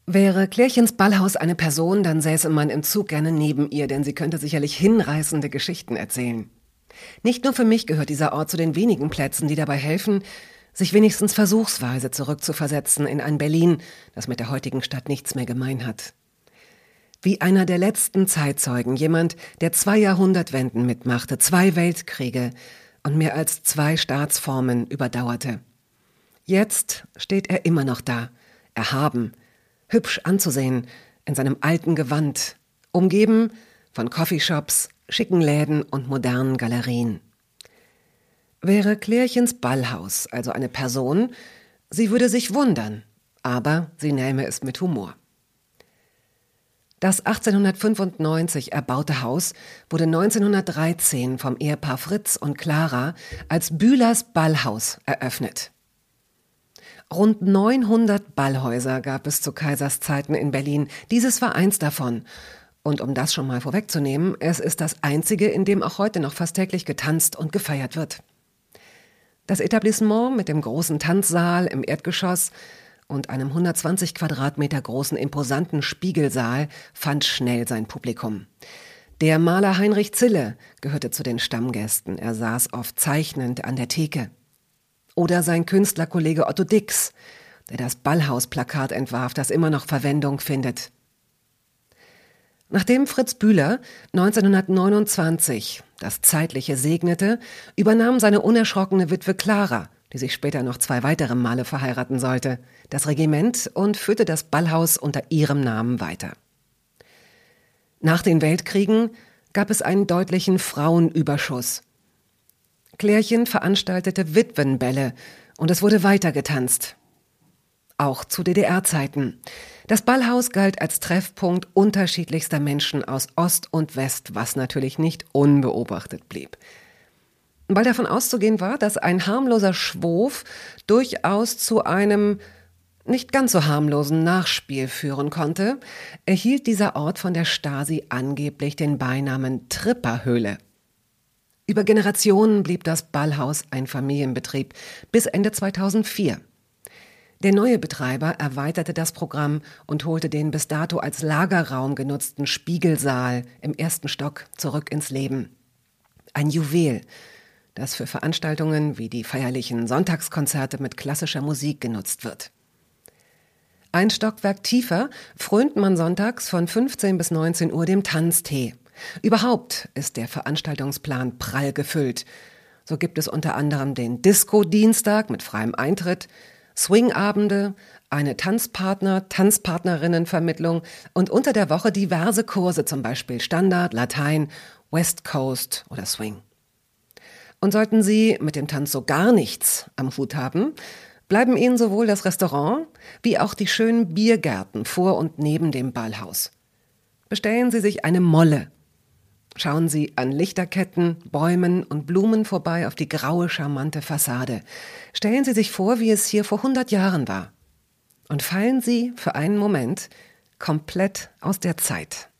Wäre Klärchens Ballhaus eine Person, dann säße man im Zug gerne neben ihr, denn sie könnte sicherlich hinreißende Geschichten erzählen. Nicht nur für mich gehört dieser Ort zu den wenigen Plätzen, die dabei helfen, sich wenigstens versuchsweise zurückzuversetzen in ein Berlin, das mit der heutigen Stadt nichts mehr gemein hat. Wie einer der letzten Zeitzeugen, jemand, der 2 Jahrhundertwenden mitmachte, 2 Weltkriege und mehr als 2 Staatsformen überdauerte. Jetzt steht er immer noch da, erhaben, hübsch anzusehen, in seinem alten Gewand, umgeben von Coffeeshops, schicken Läden und modernen Galerien. Wäre Klärchens Ballhaus also eine Person, sie würde sich wundern, aber sie nähme es mit Humor. Das 1895 erbaute Haus wurde 1913 vom Ehepaar Fritz und Clara als Bühlers Ballhaus eröffnet. Rund 900 Ballhäuser gab es zu Kaisers Zeiten in Berlin. Dieses war eins davon. Und um das schon mal vorwegzunehmen, es ist das einzige, in dem auch heute noch fast täglich getanzt und gefeiert wird. Das Etablissement mit dem großen Tanzsaal im Erdgeschoss und einem 120 Quadratmeter großen imposanten Spiegelsaal fand schnell sein Publikum. Der Maler Heinrich Zille gehörte zu den Stammgästen. Er saß oft zeichnend an der Theke. Oder sein Künstlerkollege Otto Dix, der das Ballhausplakat entwarf, das immer noch Verwendung findet. Nachdem Fritz Bühler 1929 das Zeitliche segnete, übernahm seine unerschrockene Witwe Clara, die sich später noch 2 weitere Male verheiraten sollte, das Regiment und führte das Ballhaus unter ihrem Namen weiter. Nach den Weltkriegen gab es einen deutlichen Frauenüberschuss. Klärchen veranstaltete Witwenbälle und es wurde weiter getanzt. Auch zu DDR-Zeiten. Das Ballhaus galt als Treffpunkt unterschiedlichster Menschen aus Ost und West, was natürlich nicht unbeobachtet blieb. Weil davon auszugehen war, dass ein harmloser Schwof durchaus zu einem nicht ganz so harmlosen Nachspiel führen konnte, erhielt dieser Ort von der Stasi angeblich den Beinamen Tripperhöhle. Über Generationen blieb das Ballhaus ein Familienbetrieb bis Ende 2004. Der neue Betreiber erweiterte das Programm und holte den bis dato als Lagerraum genutzten Spiegelsaal im 1. Stock zurück ins Leben. Ein Juwel, das für Veranstaltungen wie die feierlichen Sonntagskonzerte mit klassischer Musik genutzt wird. Ein Stockwerk tiefer frönt man sonntags von 15 bis 19 Uhr dem Tanztee. Überhaupt ist der Veranstaltungsplan prall gefüllt. So gibt es unter anderem den Disco-Dienstag mit freiem Eintritt, Swingabende, eine Tanzpartnerinnenvermittlung und unter der Woche diverse Kurse, zum Beispiel Standard, Latein, West Coast oder Swing. Und sollten Sie mit dem Tanz so gar nichts am Hut haben, bleiben Ihnen sowohl das Restaurant wie auch die schönen Biergärten vor und neben dem Ballhaus. Bestellen Sie sich eine Molle. Schauen Sie an Lichterketten, Bäumen und Blumen vorbei auf die graue, charmante Fassade. Stellen Sie sich vor, wie es hier vor 100 Jahren war. Und fallen Sie für einen Moment komplett aus der Zeit.